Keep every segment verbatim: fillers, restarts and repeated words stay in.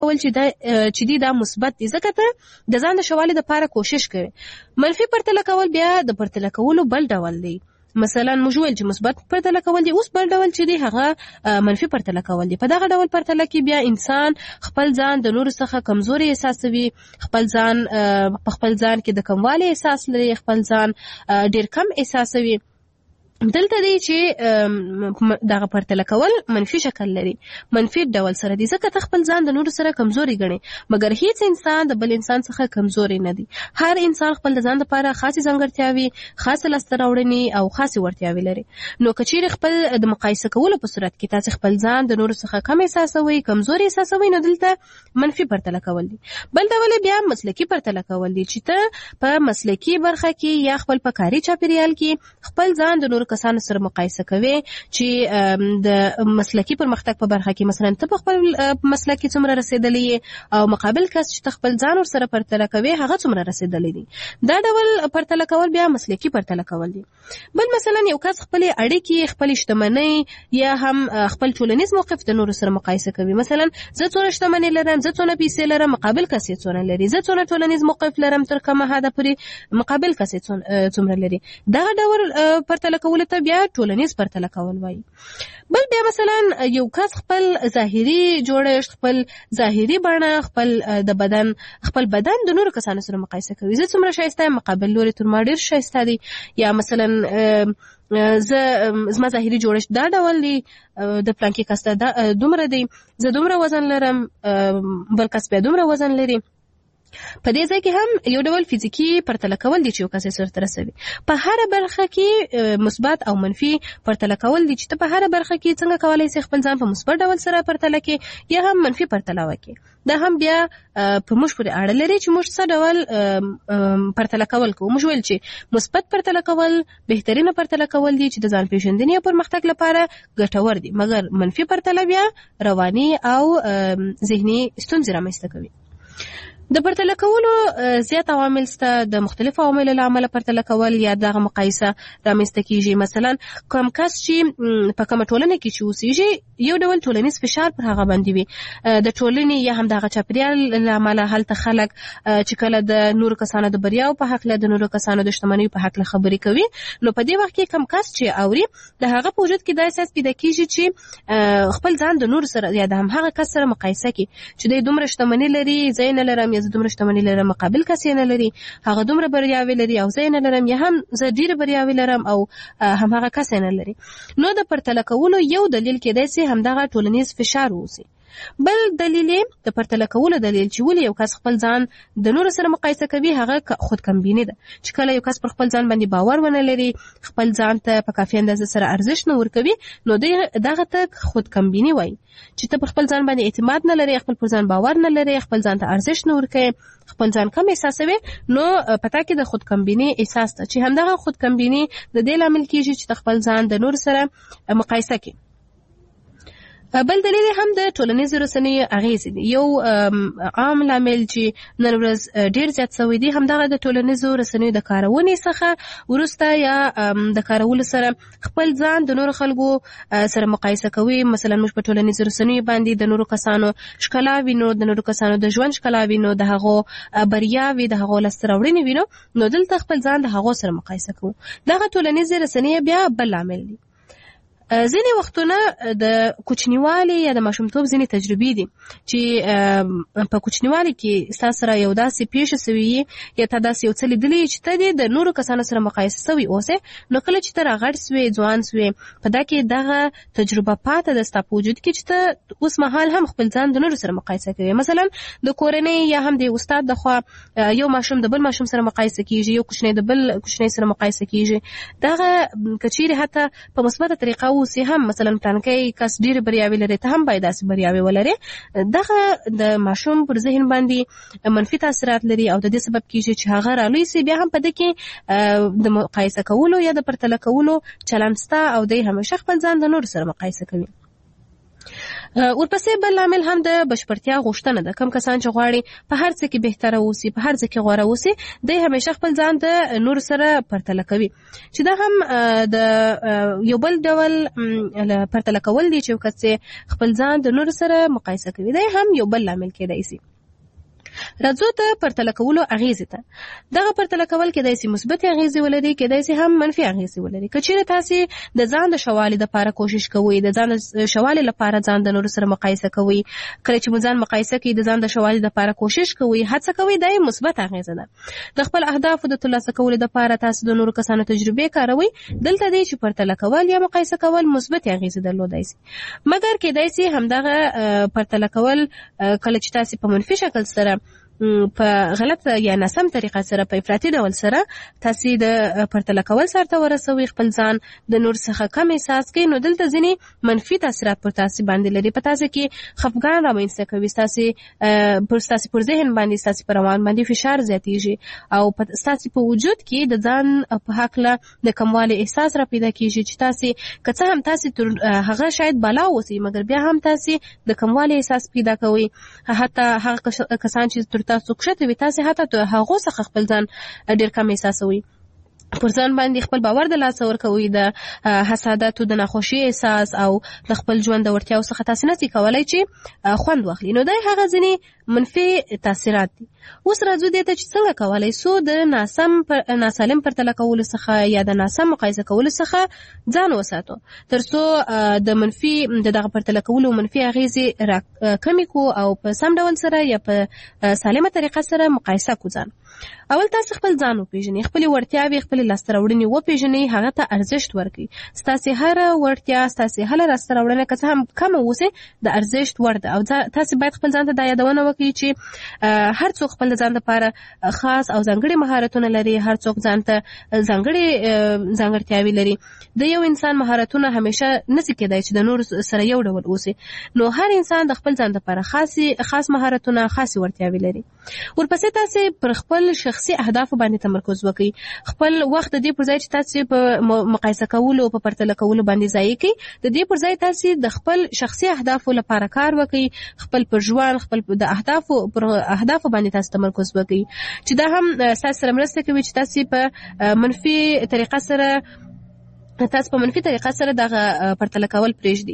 ول چې دا چې دی دا مثبت دي، ځکه ته د ځان د شوالي لپاره کوشش کوي. منفي پرتله کول بیا د پرتله کولو بل ډول دی. مثلا موږ ویل چې مثبت پرتله کول دي، اوس بل ډول چې دی هغه منفي پرتله کول دي. په دغه ډول پرتله کې بیا انسان خپل ځان د نورو څخه کمزوري احساسوي، خپل ځان په خپل ځان کې د کموالي احساس لري، خپل ځان ډیر کم احساسوي. دلته دی چې دغه پرتله کول منفي شکل لري، منفي ډول سره دي، ځکه ته خپل ځان د نورو سره کمزوري ګڼي، مګر هیڅ انسان د بل انسان څخه کمزوري نه دی. هر انسان خپل د ځان لپاره خاصې ځانګړتیاوي، خاصه لاسته راوړنې او خاصې وړتیاوې لري. نو که چیرې خپل د مقایسه کولو په صورت کې تاسو خپل ځان د نورو څخه کم احساسوي، کمزوري احساسوي، نو دلته منفي پرتله کول دي. بل ډول بیا مسلکي پرتله کول دي، چې ته په مسلکي برخه کې یا خپل په کاري چاپیریال کې خپل ځان د نورو کسانو سره مقایسه کوي، چې د مسلکي پرمختګ په برخه کې مثلا ته په خپل مسلک کې څومره رسیدلې او مقابل کس چې ته خپل ځان ورسره پرتله کوي هغه څومره رسیدلې دي. دا ډول پرتله کول بیا مسلکي پرتله کول دي. بل مثلا یو کس خپل اړیکې، خپل شتمنۍ یا هم خپل ټولنیز موقف د نورو سره مقایسه کوي. مثلا زه څونه شتمنۍ لرم، زه څونه پیسې لرم، مقابل کس یې څونه لري، زه څونه ټولنیز موقف لرم تر کومه حده پورې، مقابل کس یې څومره لري. دا ډول پرتله کول ته بیا ټولنیز پرتله کول وایي. بل بیا مثلا یو کس خپل ظاهري جوړښت، خپل ظاهري بڼه، خپل د بدن خپل بدن د نورو کسانو سره مقایسه کوي. زه څومره ښایسته یم، مقابل لوري تر ما ډېر ښایسته دی. یا مثلا زه زما ظاهري جوړښت دا ډول دی، د پلانکي کس ته دومره دی، زه دومره وزن لرم، بل کس بیا دومره وزن لري. په دې ځای کې هم یو ډول فزیکی پرتله کول دي چې یو کس یې سرته رسوي. په هر برخه کې مثبت او منفي پرتله کول دي، چې ته په هر برخه کې څنګه کولی شې خپل ځان په مثبت ډول سره پرتله کې یا هم منفي پرتله وکړي. دا هم بیا په موږ پورې اړه لري چې موږ څه ډول پرتله کول کوو. موږ ویل چې مثبت پرتله کول بهترینه پرتله کول دي چې د ځان پیژندنې او پرمختګ لپاره ګټور دي، مګر منفي پرتله بیا رواني او ذهني ستونزې رامنځته کوي. د پرتله کولو زیات عوامل شته. د مختلفو عواملو له امله پرتله کول یا دغه مقایسه رامنځته کیږي. مثلا کوم کس چې په کومه ټولنه کې چې اوسېږي یو ډول ټولنیز فشار پر هغه باندې وي، د ټولنې یا هم دغه چاپیریال له امله هلته خلک چې کله د نورو کسانو د بریاو په هکله، د نورو کسانو د شتمنیو په هکله خبرې کوي، نو په دې وخت کې کوم کس چې اوري د هغه په وجود کې دا احساس پیدا کیږي چې خپل ځان د نورو سره یا د همهغه کس سره مقایسه کوي چې دوی دومره شتمني لري، زه یې نه لرم، زه دومره شتمني لرم، مقابل کس یې نه لري، هغه دومره بریاوې لري او زه یې نه لرم، یا هم زه ډېرې بریاوې لرم او همهغه کس یې نه لري. نو د پرتله کولو یو دلیل کېدای شي همدغه ټولنیز فشار اوسي. بل دلیل د پرتله کولو دلیل چې ولې یو کس خپل ځان د نورو سره مقایسه کوي هغه خودکمبیني ده. چې کله یو کس پر خپل ځان باندې باور ونه لري، خپل ځان ته په کافي اندازه سره ارزښت نه ورکوي، نو دغه ته خودکمبیني وایي. چې ته پر خپل ځان باندې اعتماد نه لري، خپل پر ځان باور نه لري، خپل ځان ته ارزښت نه ورکوي، خپل ځان کم احساسوي، نو پتا کې د خودکمبیني احساس ته چې همدغه خودکمبیني د دې لامل کیږي چې ته خپل ځان د نورو سره مقایسه کوي. بل دلیل هم د ټولنیزو رسنیو اغیزې دي. یو عام لامل چې نن ورځ ډیر زیات شوی دی همدغه د ټولنیزو رسنیو د کارونې څخه وروسته یا د کارولو سره خپل ځان د نورو خلکو سره مقایسه کوي. مثلا موږ په ټولنیزو رسنیو باندې د نورو کسانو ښکلا وینو، د نورو کسانو د ژوند ښکلا وینو، د هغو بریاوې، د هغو لاسته راوړنې وینو، نو دلته خپل ځان د هغو سره مقایسه کوو. دغه ټولنیزې رسنۍ بیا بل لامل دی. ځینې وختونه د کوچنیوالي یا د ماشومتوب ځینې تجربې دي چې په کوچنیوالي کې ستا سره یو داسې پیښه سوي یا تا داسې یو څه لیدلي چې ته دې د نورو کسانو سره مقایسه سوي اوسې، نو کله چې ته راغټ سوې، ځوان سوې، په دا کې دغه تجربه پاته ده ستا په وجود کې چې ته اوس مهال هم خپل ځان د نورو سره مقایسه کوي. مثلا د کورنۍ یا هم د استاد د خوا یو ماشوم د بل ماشوم سره مقایسه کیږي، یو کوچنی د بل کوچنی سره مقایسه کیږي. دغه کچېرې حتی په مثبته طریقه اوسې هم مثلا پلانکی کس ډېرې بریاوې لري، ته هم باید داسې بریاوې ولرې، دغه د ماشوم پر ذهن باندې منفي تاثیرات لري او د دې سبب کیږي چې هغه رالوی سي بیا هم په دې کې د مقایسه کولو یا د پرتله کولو چلند سته او دی همیشه خپل ځان د نورو سره مقایسه کوي. ورپسې بل لامل هم د بشپړتیا غوښتنه ده. کم کسان چې غواړي په هر څه کې بهتره اوسي، په هر ځای کې غوره اوسي، دوی همیشه خپل ځان د نور سره پرتله کوي، چې دا هم د یو بل ډول پرتله کول دي چې کس خپل ځان د نور سره مقایسه کوي. دا هم یو بل لامل کېدای شي. راځو ته پرتله کولو اغیزې ته. دغه پرتله کول کېدای شي مثبت اغیزې ولري، کېدای شي هم منفي اغیزې ولري. که چیرې تاسې د ځان د ښه والي دپاره کوشش کوئ، د ځان د ښه والي لپاره ځان د نورو سره مقایسه کوئ، کله چې مو ځان مقایسه کوئ د ځان د ښه والي دپاره کوشش کوئ، هڅه کوئ، دا یې مثبت اغیزه ده. د خپل اهدافو د ترلاسه کولو دپاره تاسو د نورو کسانو تجربې کاروئ. دلته دی چې پرتله کول یا مقایسه کول مثبت اغیزې درلودای شي، مګر کېدای شي همدغه پرتله کول کله چې تاسې په منفي شکل سره په غلط یا ناسم طریقه سره په افراطي ډول سره تاسې د پرتله کول سرته ورسوي، خپل ځان د نور څخه کم احساس کوي، نو دلته ځینې منفي تاثیرات پر تاسې باندې لري. په تاسې کې خفګان رامنځته کوي، ستاسې پر ستاسې پر ذهن باندې، ستاسې پر روان باندې فشار زیاتېږي، او ستاسې په وجود کې د ځان په هکله د کموالي احساس را پیدا کېږي، چې تاسې که څه هم تاسې تر هغه شاید بالا اوسئ، مګر بیا هم تاسې د کموالي احساس پیدا کوئ. حتی هغه کسان چې تر تاسو کښته وي، تاسې حتی د هغو څخه خپل ځان ډېر کم احساسوي، پر ځان باندې خپل باور د لاسه ورکوي، د حسادت او د ناخوشي احساس او د خپل ژوند د وړتیاو څخه تاسې نشئ کولی چې خوند واخلي. نو دا هغه ځینې منفي تاثیرات دي. اوس راځو دې ته چې څنګه کولی سو د ناسم پر ناسالم پرتله کولو څخه یا د ناسم مقایسه کولو څخه ځان وساتو، تر څو د منفي د دغه پرتله کولو منفي اغیزې را کمې کړو او په سم ډول سره یا په سالمه طریقه سره مقایسه کړو ځان. اول تاسې خپل ځان وپېژنئ، خپلې وړتیاوې، خپلې لاسته راوړنې وپېژنئ، هغه ته ارزښت ورکړئ. ستاسې هره وړتیا، ستاسې هره لاسته راوړنه که څه هم کمه اوسي، د ارزښت وړ ده، او تاسې باید خپل ځان ته دا یادونه وکړئ چې هر څوک خپل د ځان لپاره خاص او ځانګړي مهارتونه لري، هر څوک ځان ته ځانګړې ځانګړتیاوې لري. د یو انسان مهارتونه همیشه نشي کېدای چې د نور سره یو ډول اوسي، نو هر انسان د خپل ځان لپاره خاصي خاص مهارتونه، خاصې وړتیاوې لري. ورپسې تاسې پر خپل شخصي اهدافو باندې تمرکز وکړئ. خپل وخت د دې پر ځای چې تاسې په مقایسه کولو او په پرتله کولو باندې ضایع کړئ، د دې پر ځای تاسې د خپل شخصي اهدافو لپاره کار وکړئ. خپل پر ژوند، خپل د اهدافو پر اهدافو باندې تاسو تمرکز وکړئ، چې دا هم تاسو سره مرسته کوي چې تاسو په منفي طریقه سره تاسو په منفي طریقه سره دغه پرتله کول پرېږدئ.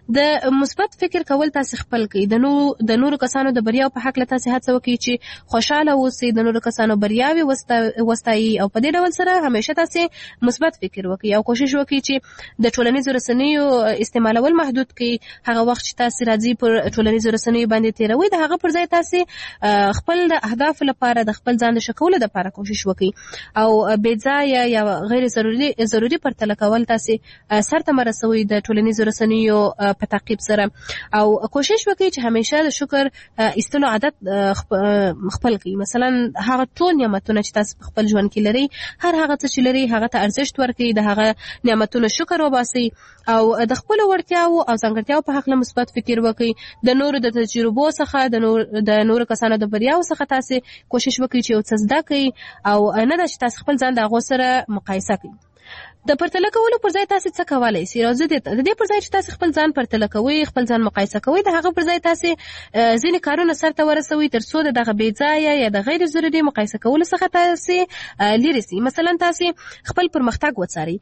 د مثبت فکر کول تاسو خپل کړئ. د نو د نورو کسانو د بریاو په هکله تاسو هڅه وکړئ چې خوشاله اوسئ، د نورو کسانو بریاوې وستایئ، او په دې ډول سره همیشه تاسو مثبت فکر وکړئ او کوشش وکړئ چې د ټولنیزو رسنیو استعمالول محدود کړئ. هغه وخت چې تاسو راځي پر ټولنیزو رسنیو باندې تیروئ، د هغه پر ځای تاسو خپل د اهدافو لپاره د خپل ځان د ښه کولو لپاره کوشش وکړئ، او بې ځایه یا غیر ضروري ضروري پرتله کول تاسو سرته مرسوي د ټولنیزو رسنیو په تعقیب سره، او کوشش وکړئ چې همیشه د شکر ایستلو عادت خپل کړئ. مثلا هغه ټول نعمتونه چې تاسو په خپل ژوند کې لري، هر هغه څه چې لري هغه ته ارزښت ورکړئ، د هغه نعمتونو شکر وباسئ، او د خپل وړتیاو او ځانګړتیاو په هکله مثبت فکر وکړئ. د نورو د تجربو څخه، د نور د نورو کسانو د بریاو څخه تاسو کوشش وکړئ چې یو څه زده کړئ، او نه ده چې تاسو خپل ځان د هغو سره مقایسه کړئ. د پرتله کولو پر ځای تاسو څه کولای شئ؟ راځو د دې پر ځای چې تاسو خپل ځان پرتله کوئ، خپل ځان مقایسه کوئ، د هغه پر ځای تاسو ځینې کارونه سرته ورسوئ تر څو د دغه بې ځایه یا د غیر ضروري مقایسه کولو څخه تاسو لرې شئ. مثلا تاسو خپل پرمختګ وڅارئ،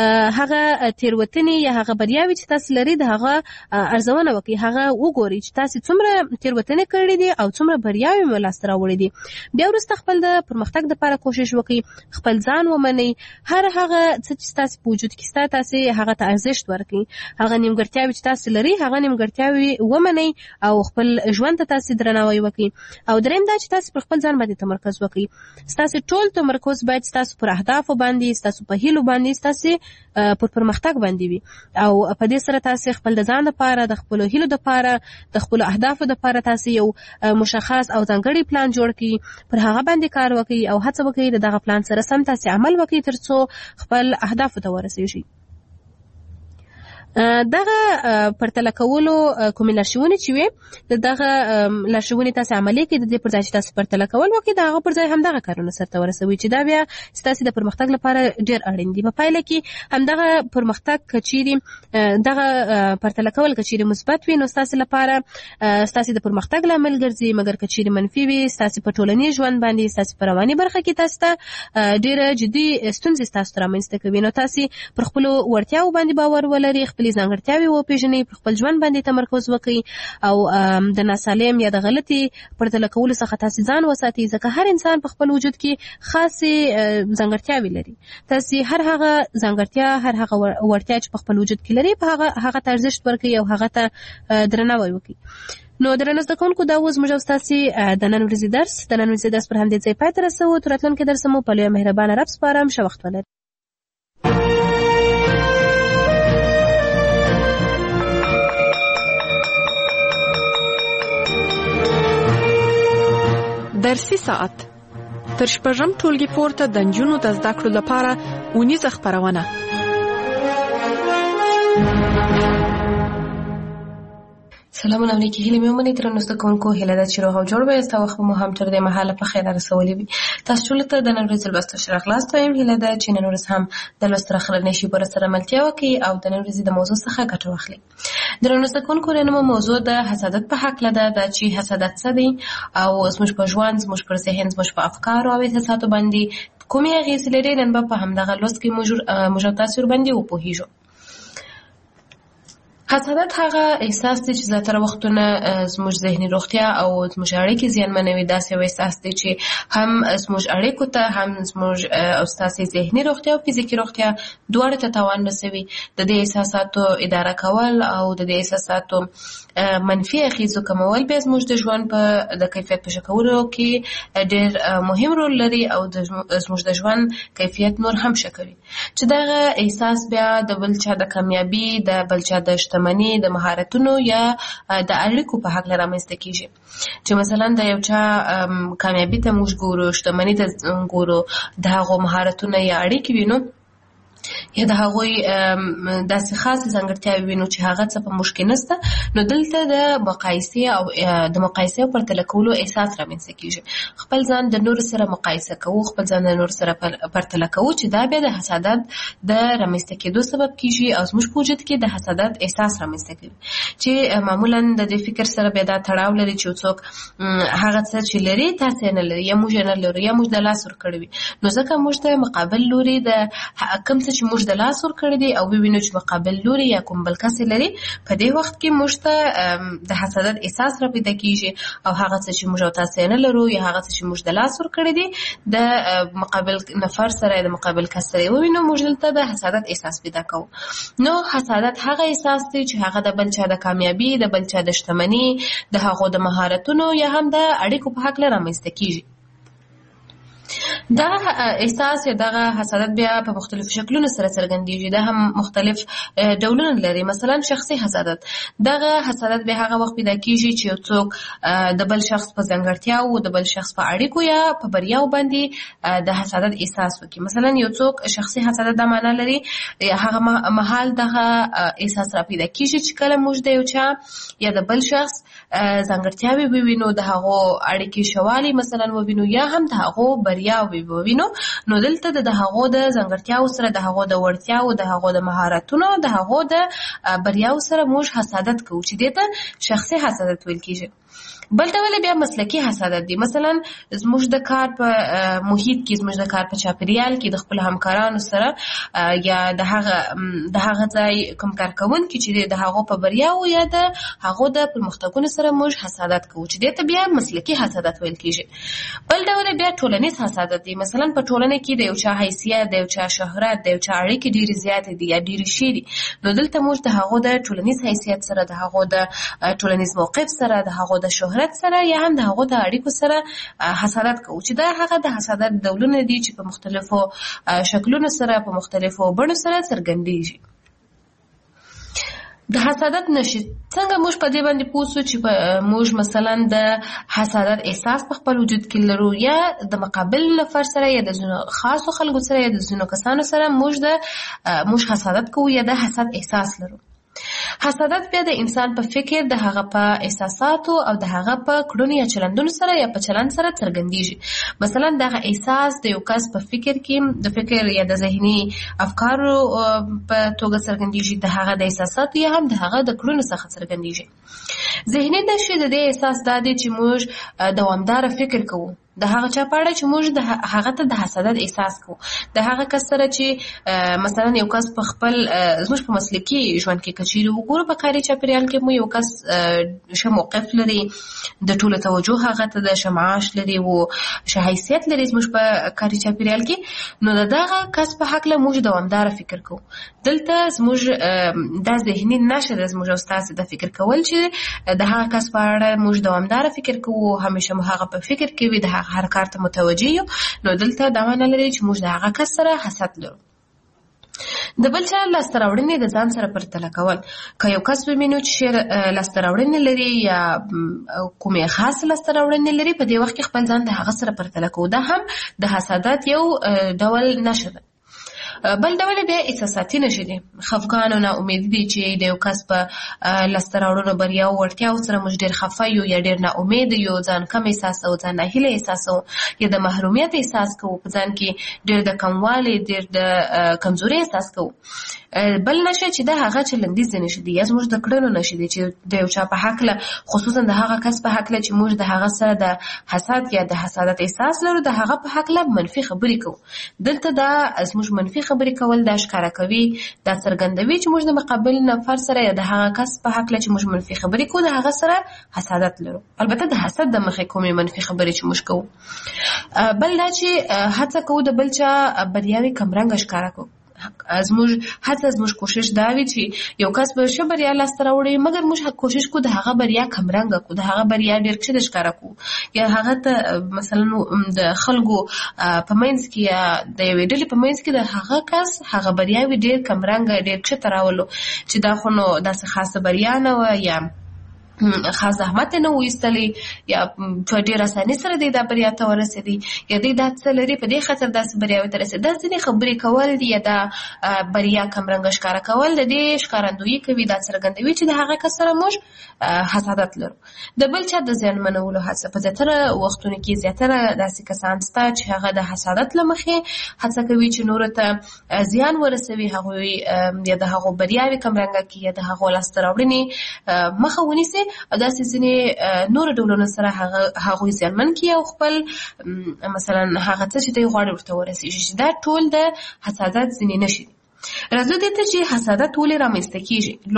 هغه تېروتنې یا هغه بریاوې چې تاسو لري د هغه ارزونه وکړئ، هغه وګورئ چې تاسو څومره تېروتنې کړې دي او څومره بریاوې مو لاسته راوړې دي. بیا وروسته خپل د پرمختګ لپاره کوشش وکړئ، خپل ځان ومنئ، هر هغه څه چې تاسو په وجود کې ستا تاسو هغه ته ارزښت ورکړئ، هغه نیمګړتیاوې چې تاسو لري هغه نیمګړتیاوې ومنئ، او خپل ژوند ته تاسو درناوی وکړئ. او دریم دا چې تاسو پر خپل ځان باندې تمرکز وکړئ. ستاسو ټول تمرکز باید ستاسو پر اهدافو باندې، ستاسو په هیلو باندې، ستاسو پر پرمختګ باندې وي، او په دې سره تاسو خپل د ځان لپاره، د خپل هیلو لپاره، د خپل اهدافو لپاره تاسو یو مشخص او ځانګړی پلان جوړ کړئ، پر هغه باندې کار وکړئ، او هڅه وکړئ د دغه پلان سره سم تاسو عمل وکړئ تر څو خپل اهدافو ته ورسیږئ. دغه پرتله کولو کومې لارښوونې چې وي دغه لارښوونې تاسې عملي کړئ د دې پر ځای چې تاسې پرتله کول وکړئ د هغه پر ځای همدغه کارونه سرته ورسوئ چې دا بیا ستاسې د پرمختګ لپاره ډېر اړین دي. په پایله کې همدغه پرمختګ که چیرې دغه پرتله کول که چیرې مثبت وي نو ستاسې لپاره ستاسې د پرمختګ لامل ګرځي، مګر که چیرې منفي وي ستاسې په ټولنیز ژوند باندې ستاسې په رواني برخه کې تاسو ته ډېره جدي ستونزې ستاسو ته رامنځته کوي. نو تاسې پر خپلو وړتیاوو باندې باور ولرئ، خپلې ځانګړتیاوې وپېژنئ، پر خپل ژوند باندې تمرکز وکړئ او د ناسالم یا د غلطې پرتله کولو څخه تاسې ځان وساتئ، ځکه هر انسان په خپل وجود کې خاصې ځانګړتیاوې لري. تاسې هر هغه ځانګړتیا هر هغه وړتیا چې په خپل وجود کې لري په هغه هغه ته ارزښت ورکړئ او هغه ته درناوی وکړئ. نو درنو زده کوونکو دا اوس موږ او ستاسې د نن ورځې درس د نن ورځې درس پر همدې ځای پای ته رسوو. تر راتلونکي درسه مو په لویه مهربانه رب سپارم. ښه وخت ولرئ. درسي ساعت تر شپږم ټولګي پورته د نجونو د زده کړو لپاره اونیزه خپرونه. سلامونه علیکم. هیله مې ومنئ درنو زده کوونکو، هیله ده چې روغ او جوړ وئ. ستا وخت مو هم تر دې مهاله په خیر رسولی وي. تاسو ټولو ته د نن ورځې لوست ښه راغلاست وایم. هیله ده چې نن ورځ هم د لوست راخلنې شیبو سره ملتیا وکړئ او د نن ورځې د موضوع څخه ګټه واخلئ. درنو زده کوونکو، نن موضوع د حسادت په هکله ده، دا چې حسادت څه دی او زموږ په ژوند، زموږ پر ذهن، زموږ په افکارو او احساساتو باندې کومې اغېزې لري. نن به په همدغه لوست کې موږ او تاسو ورباندې وپوهیږو. حسادت هغه احساس دی چې زیاتره وختونه زموږ ذهني روغتیا او زموږ اړیکې زیانمنوي. داسې یو احساس دی چې هم زموږ اړیکو ته، هم زموږ او ستاسې ذهني روغتیا او فزیکي روغتیا دواړو ته تاوان رسوي. د دې احساساتو اداره کول او د دې احساساتو منفي اغېزو کمول بیا زموږ د ژوند په د کیفیت په ښه کولو کې ډېر مهم رول لري او زموږ د ژوند کیفیت نور هم ښه کوي. چې دغه احساس بیا د بل چا د کامیابي، د بل چا د شتمني، د مهارتونو یا د اړیکو په هکله رامنځته کیږي. چې مثلا د یو چا کامیابي ته موږ ګورو، شتمني ته ګورو، د هغو مهارتونه یا اړیکې وینو یا د هغوی داسې خاصې ځانګړتیاوې وینو چې هغه څه په موږ کې نشته، نو دلته د مقایسې او د مقایسې او پرتله کولو احساس رامنځته کیږي. خپل ځان د نورو سره مقایسه کوو، خپل ځان د نورو سره پرتله کوو، چې دا بیا د حسادت د رامنځته کېدو سبب کیږي او زموږ په وجود کې د حسادت احساس رامنځته کوي. چې معمولا د دې فکر سره بیا دا تړاو لري چې څوک هغه څه چې لري تاسې نه لري، یا موږ نه لرو، یا موږ د لاس ورکړی وي. نو ځکه موږ ته مقابل لوري د کوم څه چې موږ د لاس ورکړی دی او وینو چې مقابل لوري یا کوم بل کس لري، په دې وخت کې موږ ته د حسادت احساس را پیدا کیږي او هغه څه چې موږ او تاسې نه لرو یا هغه څه چې موږ د لاس ورکړی دی د مقابل نفر سره، د مقابل کس سره وینو، موږ دلته د حسادت احساس پیدا کوو. نو حسادت هغه احساس دی چې هغه د بل چا د کامیابی، د بل چا د شتمني، د هغو د مهارتونو یا هم د اړیکو په هکله رامنځته کیږي. دا احساس یا دغه حسادت بیا په مختلفو شکلونو سره څرګندېږي. دا هم مختلف ډولونه لري. مثلا شخصي حسادت، دغه حسادت بیا هغه وخت پیدا کیږي چې یو څوک د بل شخص په ځانګړتیاو، د بل شخص په اړیکو یا په بریاو باندې د حسادت احساس وکړي. مثلا یو څوک شخصي حسادت دا معنا لري هغه مهال دغه احساس را پیدا کیږي چې کله موږ د یو چا یا د بل شخص ځانګړتیاوې ووینو، د هغو اړیکې شوالي مثلا ووینو، یا هم د هغو بریا ووینو، نو دلته د هغو د ځانګړتیاو سره، د هغو د وړتیاو، د هغو د مهارتونو، د هغو د بریاو سره موږ حسادت کوو، چې دې ته شخصي حسادت ویل کیږي. بل ډول بیا مسلکي حسادت دی. مثلا زموږ د کار په محیط کې، زموږ د کار په چاپیریال کې د خپل همکارانو سره یا د هغه د هغه ځای کوم کارکوونکي چې د هغو په بریاو یا د هغو د پرمختګونو سره موږ حسادت کوو، چې دې ته بیا مسلکي حسادت ویل کیږي. بل ډول بیا ټولنیز حسادت دی. مثلا په ټولنه کې د یو چا حیثیت، د یو چا شهرت، د یو چا اړیکې ډېرې زیاتې دي یا ډېرې ښې دي، نو دلته موږ د هغو د ټولنیز حیثیت سره، د هغو د ټولنیز موقف سره، د هغو د شهرت سره یا هم د هغو د اړیکو سره حسادت کوو، چې دا هغه د حسادت ډولونه دي چې په مختلفو شکلونو سره، په مختلفو بڼو سره څرګندېږي. د حسادت نشي څنګه موږ په دې باندې پوه شو چې موږ مثلا د حسادت احساس په خپل وجود کې لرو، یا د مقابل نفر سره یا د ځینو خاصو خلکو سره یا د ځینو کسانو سره موږ د موږ حسادت کوو یا د حسد احساس لرو. حسادت بیا د انسان په فکر، د هغه په احساساتو او د هغه په کړنو یا چلندونو سره یا په چلند سره څرګندېږي. مثلا دغه احساس د یو کس په فکر کې د فکر یا د ذهني افکارو په توګه څرګندېږي، د هغه د احساساتو یا هم د هغه د کړنو څخه څرګندېږي. ذهني نښې د دې احساس دا دی چې موږ دوامداره فکر کوو د هغه چا په اړه چې موږ د هغه ته د حسادت احساس کوو، د هغه کس سره چې مثلا یو کس په خپل زموږ په مسلکي ژوند کې کچېرې وګورو، په کاري چاپېریال کې مو یو کس ښه موقف لري، د ټولو توجه هغه ته د ښه معاش لري او ښه حیثیت لري زموږ په کاري چاپېریال کې، نو د دغه کس په هکله موږ دوامداره فکر کوو. دلته زموږ دا ذهني نښه ده زموږ او ستاسې د فکر کول چې د هغه کس په اړه موږ دوامداره فکر کوو، همیشه مو هغه په فکر کې وي، د هر کار ته متوجه یو. نو دلته دا معنی لري چې موږ د هغه کس سره حسد لرو. د بل چا لاسته راوړنې د ځان سره پرتله کول. که یو کس ووینو چې ښې لاسته راوړنې لري یا کومې خاص لاسته راوړنې لري، په دې وخت کې خپل ځان د هغه سره پرتله کوو. دا هم د حسادت یو ډول نښه ده. بل ډول بیا احساساتي نښې دي. خفګان او ناامیدي دي چې د یو کس په لاسته راوړنو، بریاو، وړتیاو سره موږ ډېر خفه یو یا ډېر ناامید یو، ځان کم احساسوو، ځان ناهیلی احساسوو، یا د محرومیت احساس کوو، په ځان کې ډېر د کموالي، ډېر د کمزوري احساس کوو. بل نښه چې د هغه چلندیزې نښې دي یا زموږ د کړنو نښې دي چې د یو چا په هکله، خصوصا د هغه کس په هکله چې موږ د هغه سره د حسد یا د حسادت احساس لرو، د هغه په هکله منفي خبرې کوو. دلته دا زموږ منفي خبرې کول دا ښکاره کوي، دا څرګندوي چې موږ د مقابل نفر سره یا د هغه کس په هکله چې موږ منفي خبرې کوو، د هغه سره حسادت لرو. البته د حسد د مخې کومې منفي خبرې چې موږ کوو. بل دا چې هڅه کوو د بل چا بریاوې کمرنګه ښکاره کوو. زموږ هڅه، زموږ کوشش دا وي چې یو کس به ښه بریا لاسته راوړي، مګر موږ کوشش کوو د هغه بریا کمرنګه کوو، د هغه بریا ډېر کښته ښکاره کوو، یا هغه ته مثلا د خلکو په منځ کې یا د یوې ډلې په منځ کې د هغه کس هغه بریاوې ډېر کمرنګه، ډېر کښته راولو چې دا خو نو داسې خاصه بریا نه وه، یا خاص زحمت نه و ایستلی، یا په ډېر اساني سره دی دا بریا ته ورسېدی، یا دی دا څه لري په دې خاطر داسې بریاوې ته رسېدي. دا ځینې خبرې کول دي یا دا بریا کمرنګه ښکاره کول د دې ښکارندویي کوي، دا څرګندوي چې د هغه کس سره موږ حسادت لرو. د بل چا د زیانمنولو هڅه. په زیاتره وختونو کې زیاتره داسې کسان شته چې هغه د حسادت له مخې هڅه کوي چې نورو ته زیان ورسوي، هغوی یا د هغو بریاوې کمرنګه کړي یا د هغو لاسته راوړنې مخه ونیسي، او داسې ځینې نورو ډولونو سره هغوی زیانمن کړي او خپل مثلا هغه څه چې دوی غواړي ورته ورسېږي. دا ټول د حسادت ځینې نښې دي. راځو دې ته چې حسادت ولې رامنځته کېږي.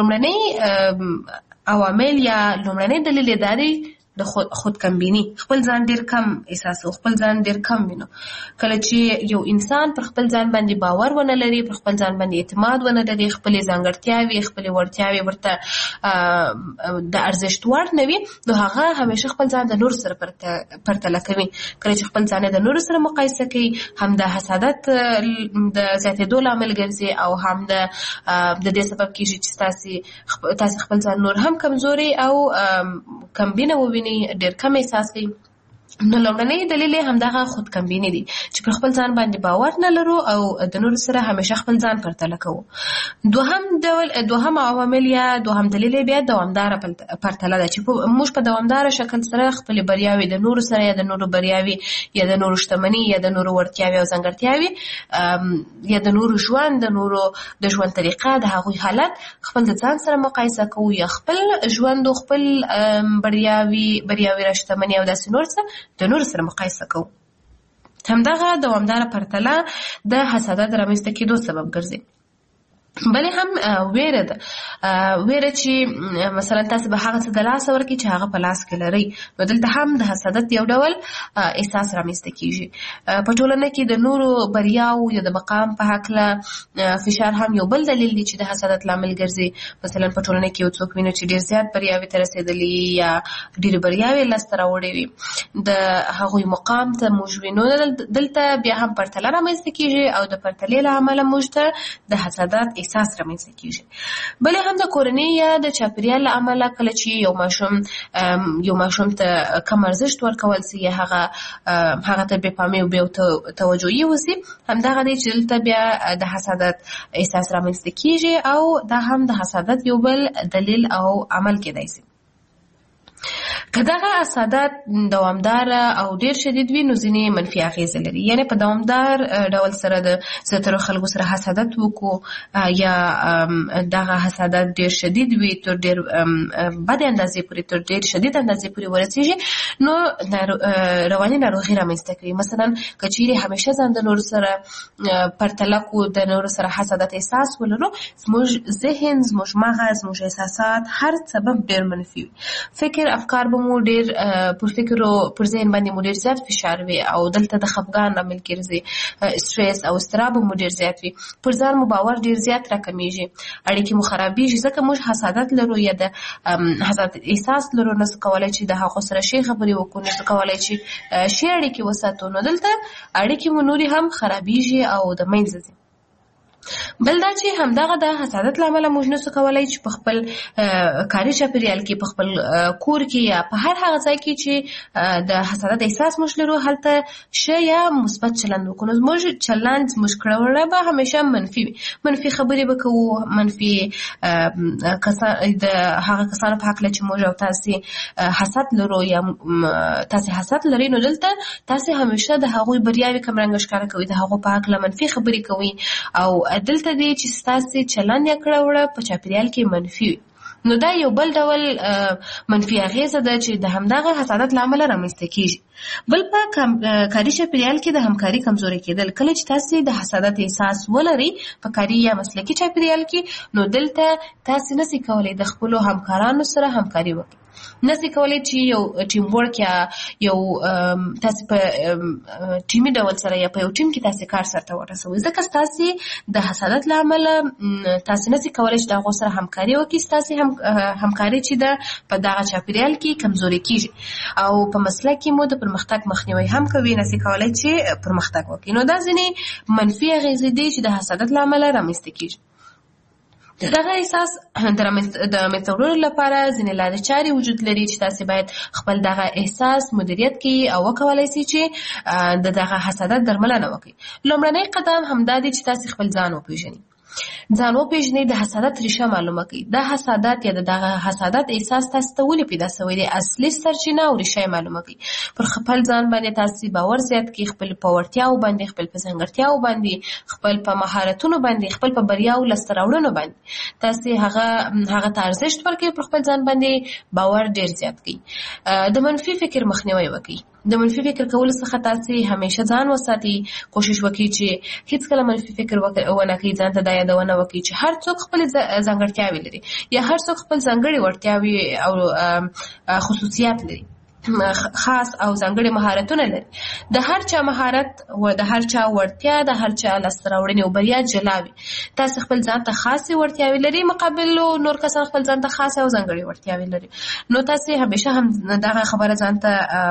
لومړنی عوامل یا لومړنی دلیل یې دا دی د خود خودکمبیني. خپل ځان ډېر کم احساسو، خپل ځان ډېر کم وینو. کله چې یو انسان پر خپل ځان باندې باور ونه لري، پر خپل ځان باندې اعتماد ونه لري، خپلې ځانګړتیاوې، خپلې وړتیاوې ورته د ارزښت وړ نه وي، نو هغه همیشه خپل ځان د نورو سره پرتله کوي. کله چې خپل ځان د نورو سره مقایسه کوي، هم د حسادت د زیاتېدو لامل ګرځي او هم د د دې سبب کېږي چې تاسې تاسې خپل ځان نور هم کمزوري او کمبینه ووینئ، ډېر کم احساس کوي. نو لومړنی دلیل یې همدغه خودکمبیني دي چې پر خپل ځان باندې باور نه لرو او د نورو سره همیشه خپل ځان پرتله کوو. دوهم ډول دوهم عوامل یا دوهم دلیل یې بیا دوامداره پرتله ده چې موږ په دوامداره شکل سره خپلې بریاوې د نورو سره یا د نورو بریاوې یا د نورو شتمني یا د نورو وړتیاوې او ځانګړتیاوې یا د نورو ژوند، د نورو د ژوند طریقه، د هغوی حالت خپل د ځان سره مقایسه کوو، یا خپل ژوند او خپل بریاوې بریاوې را شتمني او داسې نور څه د نور سره مقایسه کوو. همدغه دوامداره پرتله د حسادت رامنځته کېدو سبب ګرځي. بلې هم ویره ده. ویره چې مثلا تاسو به هغه څه د لاسه ورکړئ چې هغه په لاس کې لرئ، نو دلته هم د حسادت یو ډول احساس رامنځته کېږي. په ټولنه کې د نورو بریاو یا د مقام په هکله فشار هم یو بل دلیل دی چې د حسادت لامل ګرځي. مثلا په ټولنه کې یو څوک وینو چې ډېر زیات بریاوې ته رسېدلي یا ډېرې بریاوې لاسته راوړې وي، د هغوی مقام ته موږ وینو، دلته بیا هم پرتله رامنځته کېږي او د پرتلې له امله موږ ته د حسادت احساس رامنځته کیږي. بلې هم د کورنۍ یا د چاپیریال له امله کله چې یو ماشوم یو ماشوم ته کم ارزښت ورکول سي یا هغه هغه ته بې پامي او بې توجهي وسي، همدغه دی چې دلته بیا د حسادت احساس رامنځته کیږي او دا هم د حسادت یو بل دلیل او عمل کېدای سي. که دغه حسادت دوامدار او ډیر شدید وي نو ځینې منفي اغیزې لري. یعنی په دوامدار ډول سره د زیاترو خلکو سره حسادت وکړو یا دغه حسادت ډیر شدید وي تر ډیر بد اندازې پورې تر ډیر شدید اندازې پورې ورسیږي نو رواني ناروغي رامنځته کوي. مثلا که چیرې همیشه ځان د نورو سره پرتله کو د نورو سره حسادت احساس ولرو، زموږ ذهن زموږ مغز زموږ احساسات هر سبب ډیر منفي وي. فکر افکار به مو ډیر پر فکر او پر ذهن باندې مو ډیر زیات فشار وي او دلته د خفګان لامل ګرځي، استرس او اضطراب مو ډیر زیات وي، پر ځان مو باور ډیر زیات راکمیږي، اړیکې مو خرابېږي. ځکه موږ حسادت لرو یا د حسادت احساس لرو، نه څه کولی چې د هغو سره ښې خبرې وکړو، نه څه کولی چې ښې اړیکې وساتو، نو دلته اړیکې مو نورې هم خرابېږي او د منځه ځي. بل دا چې همدغه د حسادت له امله موږ نشو کولی چې په خپل کاري چاپیریال کې، په خپل کور کې یا په هر هغه ځای کې چې د حسادت احساس موږ لرو هلته ښه یا مثبت چلند وکړو. زموږ چلند زموږ کړه به همیشه منفي وي، منفي خبرې به کوو، منفي د هغه کسانو په هکله چې موږ او تاسې حسد لرو یا تاسې حسد لرئ، نو دلته تاسې همیشه د هغوی بریاوې کمرنګه ښکاره کوئ، د هغو په هکله منفي خبرې کوئ او دلته دی چې ستاسې چلند یا کړه وړه په چاپیریال کې منفي وي. نو دا یو بل ډول منفي اغیزه ده چې د همدغه حسادت له امله رامنځته کیږي. بل په کاري چاپیریال کې د همکاري کمزوري کېدل. کله چې تاسې د حسادت احساس ولرئ په کاري یا مسلکي چاپیریال کې، نو دلته تاسې نشئ کولی د خپلو همکارانو سره همکاري وکړئ، نشئ کولی چې یو ټیم ورک یا یو تاسې په ټیمي ډول سره یا په یو ټیم کې تاسې کار سرته ورسوئ، ځکه ستاسې د حسادت له امله تاسې نشئ کولی چې د هغو سره همکاري وکړئ، ستاسې همکاري چې ده په دغه چاپیریال کې کمزوري کېږي او په مسلک کې مو د پرمختګ مخنیوی هم کوي، نشئ کولی چې پرمختګ وکړئ. نو دا ځینې منفي اغیزې دي چې د حسادت له امله رامنځته کېږي. دغه احساس د منځته وړلو لپاره ځینې لارې چارې وجود لري چې تاسې باید خپل دغه احساس مدیریت کړئ او وکولی سئ چې د دغه حسادت درملنه وکړئ. لومړنی قدم همدا دی چې تاسې خپل ځان وپېژنئ. ځان وپېژنئ، د حسادت ریښه معلومه کړئ. دا حسادت یا د دغه حسادت احساس تاسې ته ولې پیدا شوی دی، اصلي سرچینه او ریښه یې معلومه کړئ. پر خپل ځان باندې تاسې باور زیات کړئ، خپل په وړتیاو باندې، خپل په ځانګړتیاو باندې، خپل په مهارتونو باندې، خپل په بریاو لاسته راوړنو باندې تاسې هغه هغه ته ارزښت ورکړئ، پر خپل ځان باندې باور ډېر زیات کړئ. د منفي فکر مخنیوی وکړئ. د منفي فکر کولو څخه تاسې همیشه ځان وساتئ. کوشش وکړئ چې هیڅکله منفي فکر ونه کړئ، ځان ته دا یادونه وکړئ چې هر څوک خپل ځانګړتیاوې لري یا هر څوک خپل ځانګړې وړتیاوې او خصوصیات لري، خاص او ځانګړي مهارتونه لري. د هر چا مهارت او د هر چا وړتیا د هر چا لاسته راوړنې او بریا جلا وي. تاسې خپل ځان ته خاصې وړتیاوې لري، مقابل نور کسان خپل ځان ته خاصې او ځانګړې وړتیاوې لري. نو تاسې همیشه هم دغه خبره ځان ته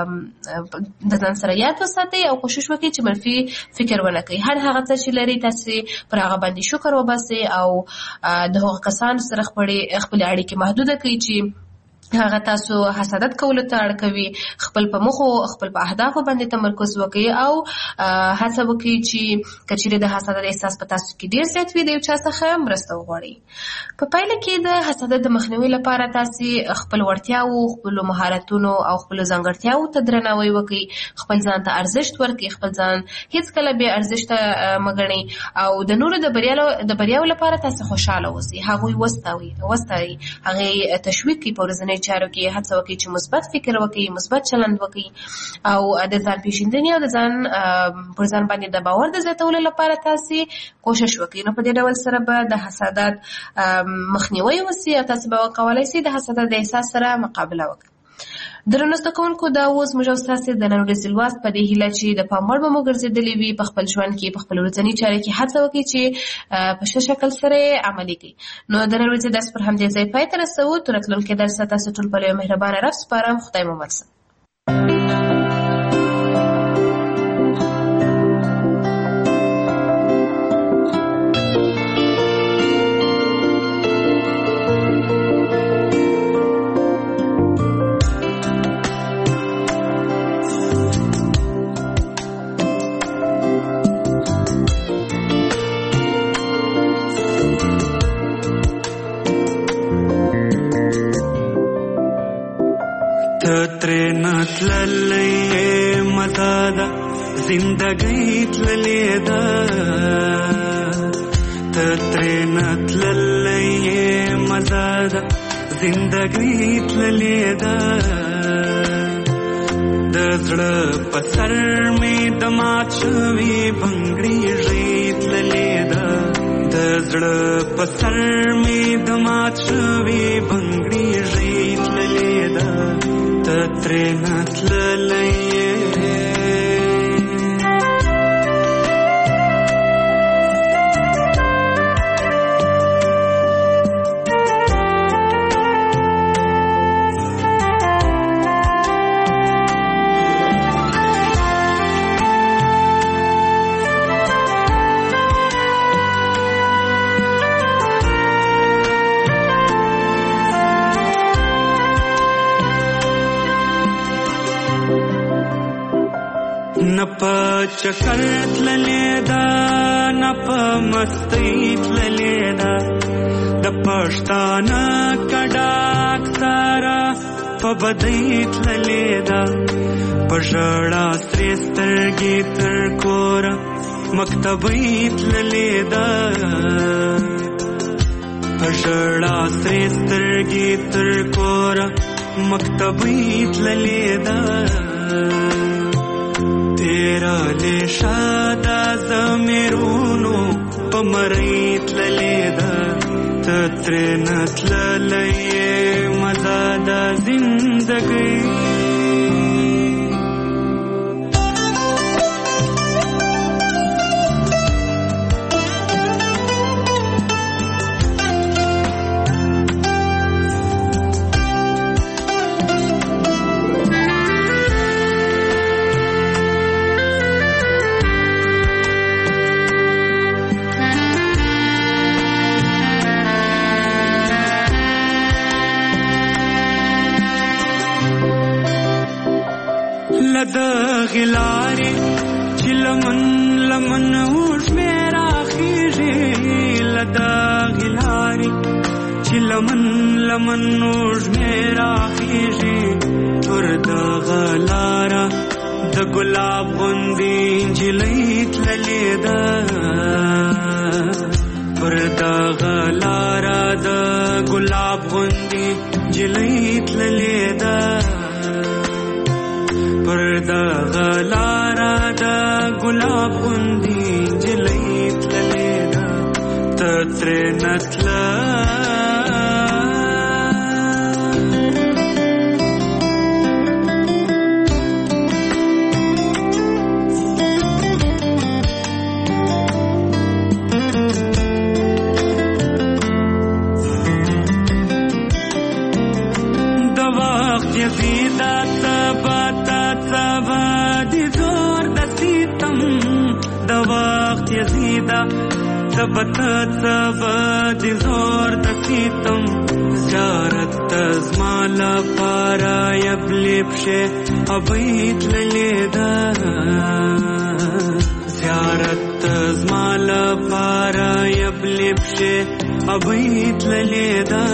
د ځان سره یاد وساتئ او کوشش وکړئ چې منفي فکر ونه کړئ. هر هغه څه چې لري تاسې پر هغه باندې شکر وباسئ او د هغو کسانو سره خپلې اړیکې محدوده کړئ چې هغه تاسو حسادت کولو ته اړ کوي. خپل په موخو، خپل په اهدافو باندې تمرکز وکړئ او هڅه وکړئ چې که چیرې د حسادت احساس په تاسو کې ډېر زیات وي، د یو چا څخه مرسته وغواړئ. په پایله کې د حسادت د مخنیوي لپاره تاسې خپل وړتیاو، خپلو مهارتونو او خپلو ځانګړتیاو ته درناوی وکړئ، خپل ځان ته ارزښت ورکړئ، خپل ځان هېڅکله بې ارزښته مه ګڼئ او د نورو د بریاو لپاره تاسې خوشحاله اوسئ، هغوی وستایئ، هغې تشویق کړئ، په ورځنۍ چارو کې هڅه وکړئ چې مثبت فکر وکړئ، مثبت چلند وکړئ او د ځان پیژندنې او د ځان پر ځان باندې د باور د زیاتولو لپاره تاسې کوشش وکړئ. نو په دې ډول سره به د حسادت مخنیوی وسي او تاسې به وکولی سئ د حسادت د احساس سره مقابله وکړئ. درنو زده کوونکو، دا اوس موږ او ستاسې د نن ورځې لوست په دې هیله چې د پام وړ به مو ګرځېدلې وي. په خپل ژوند کې، په خپل ورځني چارې کې هڅه وکړئ چې په ښه شکل سره یې عملي کړئ. نو د نن ورځې درس پر همدې ځای پای ته رسوو. تر راتلونکي درسه تاسو ټول په یو مهربانه رب سپارم. خدای مو مل شه. تللې مزه ده زندګۍ تللې ده ته ترېنه تللې مزه ده زندګۍ تللې ده د زړه په سر مې د مات شوي بنګړي ژۍ تللې ده د زړه په سر مې د مات شوي بنګړي ژۍ تللې ده ته ترېنه تللې نپا چکر تللې ده نپا مستی تللې ده د پښتانه کډاک سارا په بدۍ تللې ده په ژړا سرې سترګې تر کوره مکتبۍ تللې ده په ژړا سرې سترګې تر کوره مکتبۍ تللې ده تیرا لیشا دا زمیرونو پا مریت للیدا تترینت للی مزا دا زندگی لدغ لارې چې لمن لمن اوږ مې راخیږي لدغ لارې چې لمن لمن اوږ مې راخیږي پر دغه لاره د ګلاب غوندې نجلۍ تللې ده پر دغه لاره د ګلاب غوندې نجلۍ تللې ده پر دغه لاره د ګلاب غوندې نجلۍ تللې ده ته ترېنه تله د وخت یزیده یزیدا ثبت ثبت زور د سیتم زیارت زمال پارا یبلب شه ابیت لیدا زیارت زمال پارا یبلب شه ابیت لیدا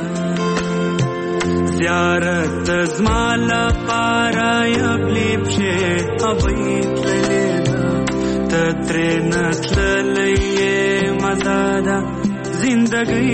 زیارت زمال پارا یبلب شه ابیت لیدا تترینه تللې مزه ده زندګۍ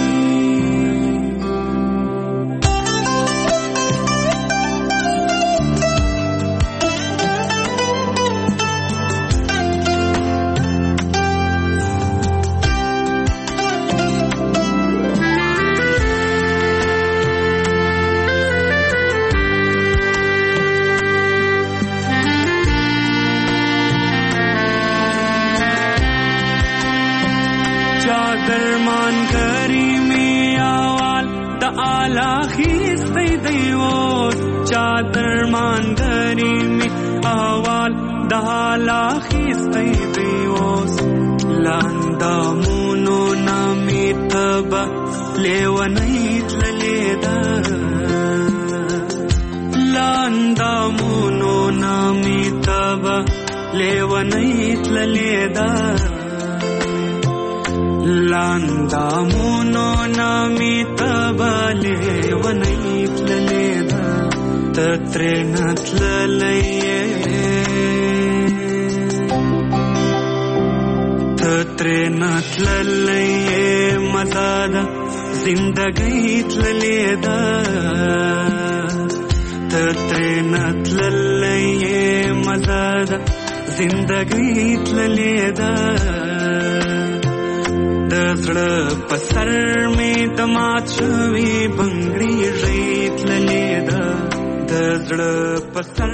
درمان کری می آوال دا آلا خیستی دیوز چا درمان کری می آوال دا آلا خیستی دیوز لاندا مونو نامی تبا لیونیت للیدا لاندا مونو نامی تبا لیونیت للیدا لاندامونو نامی تبالی ونیت للیدا تترې نتللې تترې نتللې مزه ده زندګۍ تللې ده تترې نتللې مزه ده زندګۍ تللې ده د زړه په سر مې د مات شوي بنګړي ژۍ تللې ده د زړه په سر